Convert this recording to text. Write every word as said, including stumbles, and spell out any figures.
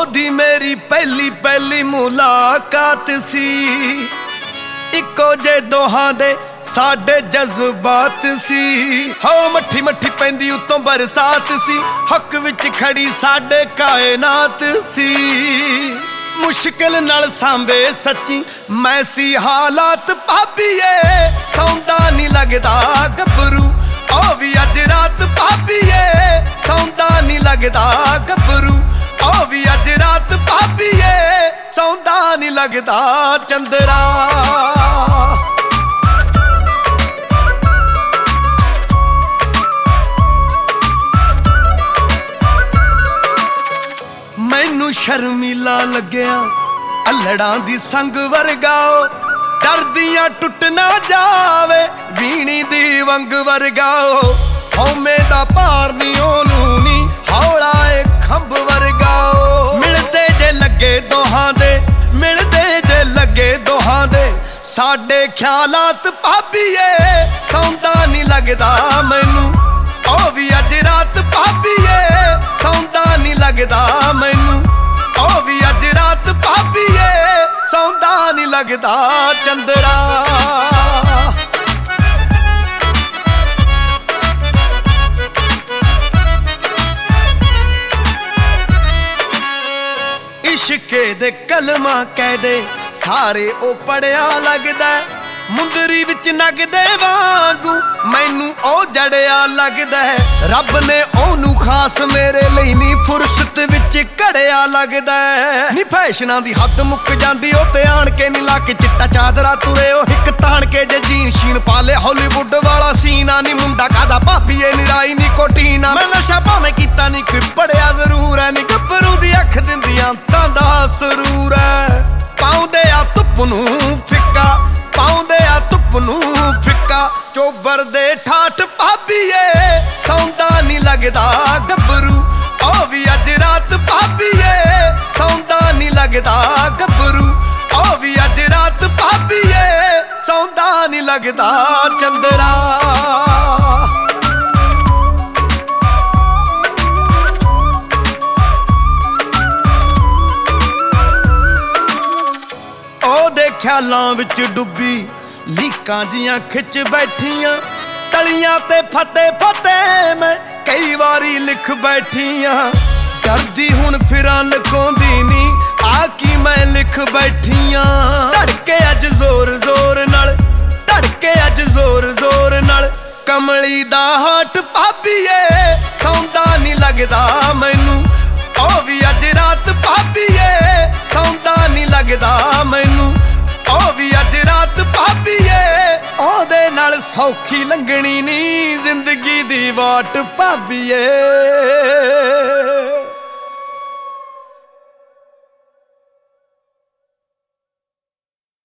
ओदी मेरी पहली पहली मुलाकात सी। इको जे दोहां दे साडे जज्बात सी। हो मट्ठी मट्ठी पैंदी उत्तों बरसात सी। हक विच खड़ी साडे कायनात सी। मुश्किल नाल सांभे सच्ची मैं सी हालात भाभीए। सौंदा नहीं लगदा गभरू ओ भी अज रात भाभीए। सौंदा नहीं लगदा गभरू ओ भी अज रात भाभीए। सौंदा नहीं लगदा चंदरा। मैनू शर्मिला लग्या अल्लड़ां दी संग वर्गाओ। डरदियां टुट ना जावे वीणी दी वंग वर्गाओ। हौमे दा पार नी ओनू नी हौला ए खंभ वर्गाओ। मिलदे जे लगे दोहां दे मिलदे जे लगे दोहां दे साडे ख्यालात भाभीए। सौंदा नहीं लगदा मैनू ओ भी अज रात भाभीए। सौंदा नहीं लगदा मैनू ओ भी अज रात भाभीए। सौंदा नहीं लगदा चंदरा। इश्के दे कलमा कहदे सारे ओ पढ़िया लगदा। मुंदरी विच नगदे वांगू मैनू ओ जड़िया लगदा। रब ने ओनू खास मेरे लई नी फुरसत विच घड़िया लगदा। नी फैशनां दी हद मुक जांदी ओ ते आण के नी ला के चिट्टा चादरा तुरे ओ हिक ताण के जे जीन शीन पाले हॉलीवुड वाला सीना। नी मुंडा कादा भाभीए निराई नी कोटीना। मैं नशा भावें कीता नी कोई पढ़िया जरूर है। नी गभरू दी अख दिंदियां तां दा सरूर है। पाउंदे आ धुप नूं फिक्का पाउंदे आ धुप नूं फिक्का। चोबर दे ठाठ भाभीए। सौंदा नहीं लगदा गभरू ओ भी अज रात भाभीए। सौंदा नहीं लगदा गभरू ओ भी अज रात भाभीए। सौंदा नहीं लगदा चंदरा। ओदे ख्यालां विच डुब्बी लीकां जियां खिच बैठियां। तलियां ते फते फते मैं कई वारी लिख बैठियां। डरदी हुण फिरां लकोंदी नी आकी मैं लिख बैठियां। धड़के अज जोर जोर नाल धड़के अज जोर जोर नाल कमली दा हाट भाभीए। सौंदा नहीं लगदा मैनू ओ भी अज रात भाभीए। सौंदा नहीं लगदा मैनू ओ भी अज रात भाभीए। ओदे नाल सौखी लंघनी नी जिंदगी दी वाट भाभीए।